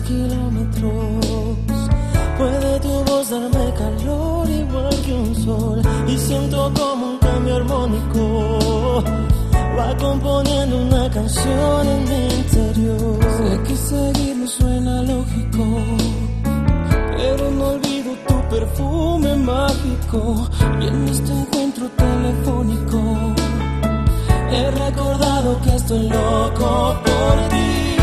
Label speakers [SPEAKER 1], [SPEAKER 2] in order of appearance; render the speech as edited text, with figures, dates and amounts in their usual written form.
[SPEAKER 1] kilómetros. Puede tu voz darme calor igual que un sol, y siento como un cambio armónico va componiendo una canción en mi interior. Sé que seguirlo suena lógico, pero no olvido tu perfume mágico. Y en este encuentro telefónico he recordado que estoy loco por ti.